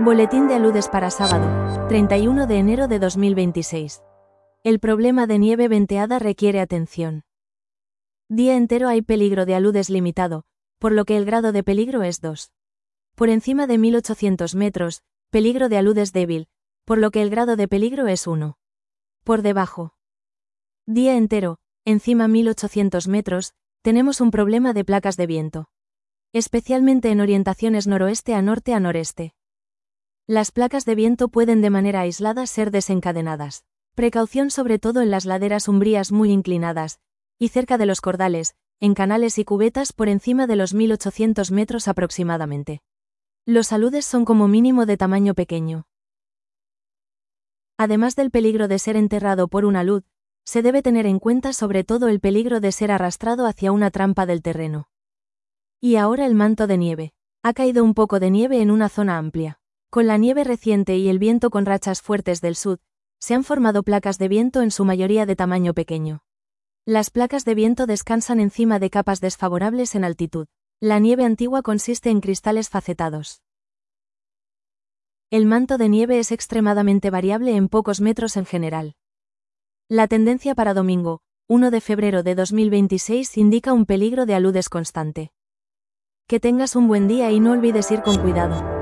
Boletín de aludes para sábado, 31 de enero de 2026. El problema de nieve venteada requiere atención. Día entero hay peligro de aludes limitado, por lo que el grado de peligro es 2. Por encima de 1800 metros, peligro de aludes débil, por lo que el grado de peligro es 1. Por debajo. Día entero, encima 1800 metros, tenemos un problema de placas de viento. Especialmente en orientaciones noroeste a norte a noreste. Las placas de viento pueden de manera aislada ser desencadenadas. Precaución sobre todo en las laderas umbrías muy inclinadas, y cerca de los cordales, en canales y cubetas por encima de los 1800 metros aproximadamente. Los aludes son como mínimo de tamaño pequeño. Además del peligro de ser enterrado por un alud, se debe tener en cuenta sobre todo el peligro de ser arrastrado hacia una trampa del terreno. Y ahora el manto de nieve. Ha caído un poco de nieve en una zona amplia. Con la nieve reciente y el viento con rachas fuertes del sur, se han formado placas de viento en su mayoría de tamaño pequeño. Las placas de viento descansan encima de capas desfavorables en altitud. La nieve antigua consiste en cristales facetados. El manto de nieve es extremadamente variable en pocos metros en general. La tendencia para domingo, 1 de febrero de 2026 indica un peligro de aludes constante. Que tengas un buen día y no olvides ir con cuidado.